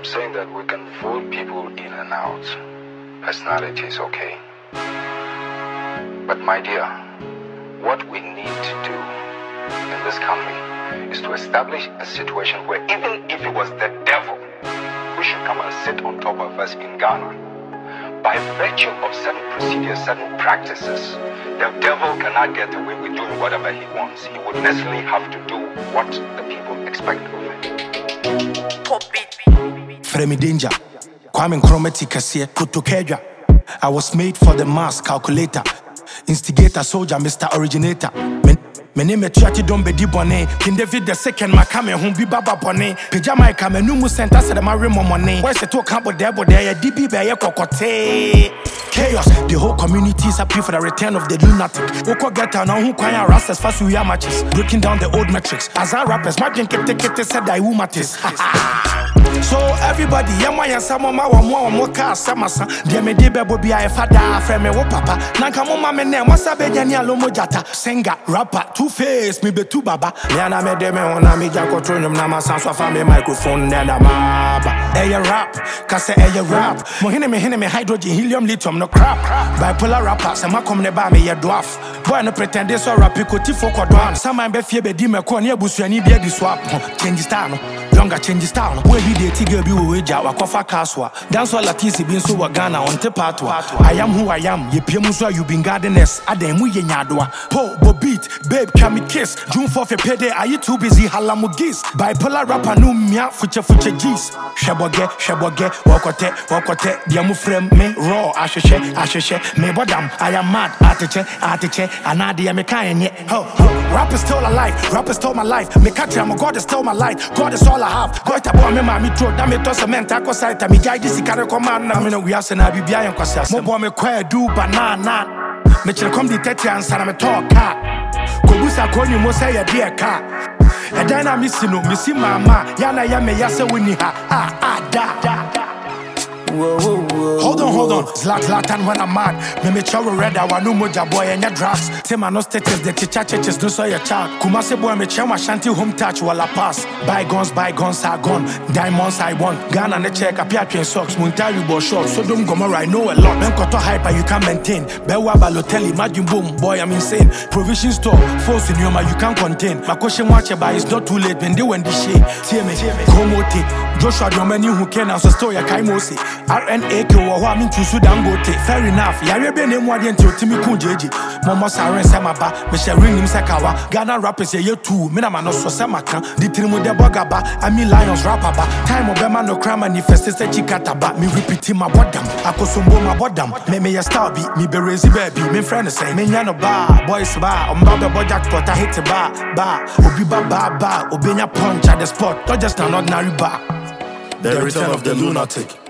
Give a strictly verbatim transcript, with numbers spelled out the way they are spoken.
saying that we can vote people in and out. Personality is okay. But my dear, what we need to do in this country is to establish a situation where even if it was the devil who should come and sit on top of us in Ghana, by virtue of certain procedures, certain practices, the devil cannot get away with doing whatever he wants. He would necessarily have to do what the people expect of him. Fremi danger, Kwame Nkrumah Kasie, Kutukeja. I was made for the mass calculator, instigator, soldier, Mister Originator. My name is Triati Dombe Dibone. King David the second, my kame home be Baba Bone. Pijama kame numu center said my remo money. Where's the talk about there, but there, D B Baye Kokote. Chaos, the whole community is happy for the return of the lunatic. Oko get on who kwaya rastas fast we are matches, breaking down the old metrics. As our rappers, my drink kete kete said I wumatis. So everybody, yama ya sama ma wa mo mo ka sama sa. Dia me de bebo bia e fada frɛ me wo papa. Nanka mo ma me ne mo sabe nya ni alomo jata. Singer, rapper, two face, me be two baba. Ya na me de me ona me ja control nyum na ma san so fa me microphone na na maba. Hey rap, ka say hey rap. Mo hene me hene me hydrogen helium lithium no crap. Bipolar rapper, say ma come ne ba me ye dwarf. Boy no pretend this or rap ko ti fo kodwan. Some man be fie be di me ko ne abusuani bia di swap. Change style no. Younger change style no. We be the tigger be we ja wa kofa kaswa. Dance all latisi bin so wa Ghana on te patwa. I am who I am. Ye pie mu so you been gardeners. Adan mu ye nyadoa. Po bo beat, babe can me kiss. June fourth e pede are you too busy halamu gis. Bipolar rapper no mia fuche fuche gis. Sheboge, sheboge, wakote, wakote. Dia mu frem me raw asheshe, asheshe. Me bodam, I am mad. Ateche, ateche. Anadi me kan ye. Ho, ho. Rap is still alive. Rap is still my life. Me country, I'm a God is still my life. God is all I have. God to boy me mami throw. That me to cement. I go site. Me guide this ikare command. Na me no we are saying I be bia yankwasi asem. Mo boy me kwa do banana. Me chere come the thirty answer na me talk car. Kobusa konyu mo say ya dear car. E dan na me si no me si mama. Ya na ya me ya se woni ha. Ah ah da da. Whoa, whoa, whoa. Hold on, hold on. Zlat Zlatan when I'm mad. Me me chow red. I want no moja boy and your drugs. Say my no status. The chicha chiches no so your child. Kumase boy me chow my shanty home touch while I pass. Bygones, bygones are gone. Diamonds I want. Ghana ne check. Apia train socks. Muntari bo short. So don't go more. I know a lot. Men koto hyper you can maintain. Bewa Balotelli. Imagine boom. Boy I'm insane. Provision store. Force in yoma you can't contain. My question watch about it's not too late. When they when the shade. See me. Komote. Joshua Domeni who can also store your kaimosi. R N A K wa wa min tusu dangote. Fair enough. Yare be ne mwadi enti otimi kunjeji. Momo saren sema ba. Me she ring him sekawa. Ghana rappers ye ye too. Me na ma no so sema kan. Di tirimu de boga ba. Ami Lions rapper ba. Time obema no crime manifeste se chikata ba. Me repeat my bodam. Akosombo my bodam. Me me ya star be. Me be razy baby. Me friend say. Me nyano ba. Boys ba. Omba be boja spot. I hit ba. Ba. Obi ba ba ba. Obenya punch at the spot. Not just an ordinary bar. The return of the lunatic.